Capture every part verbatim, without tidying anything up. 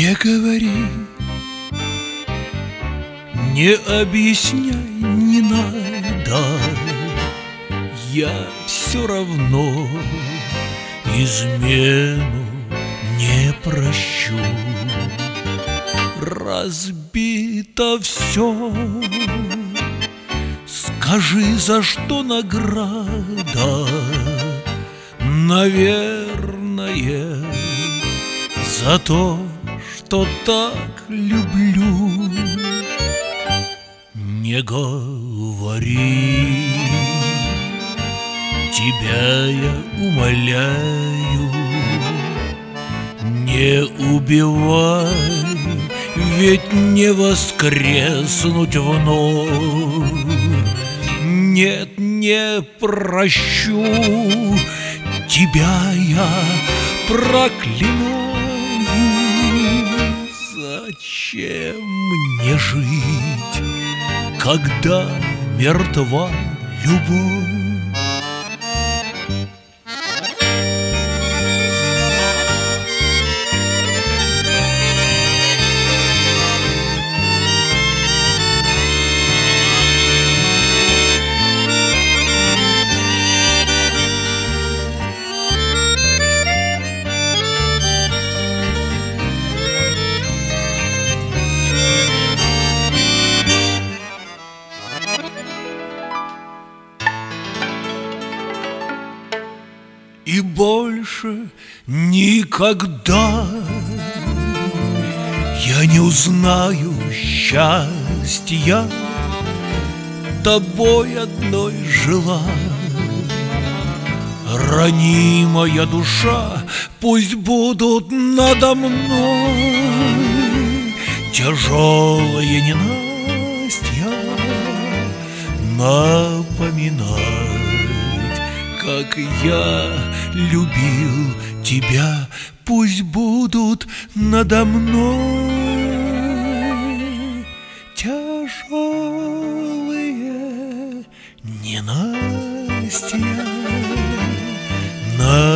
Не говори, не объясняй, не надо, я все равно измену не прощу. Разбито все, скажи, за что награда? Наверное, за то, что так люблю. Не говори, тебя я умоляю, не убивай, ведь не воскреснуть вновь. Нет, не прощу, тебя я проклинаю. Зачем мне жить, когда мертва любовь? И больше никогда я не узнаю счастья, тобой одной жила. Ранимая душа, пусть будут надо мной тяжелые ненастья напоминать, как я любил тебя. Пусть будут надо мной тяжелые ненастья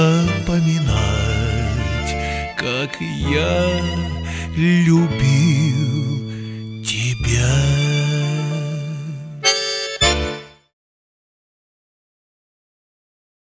напоминать, как я любил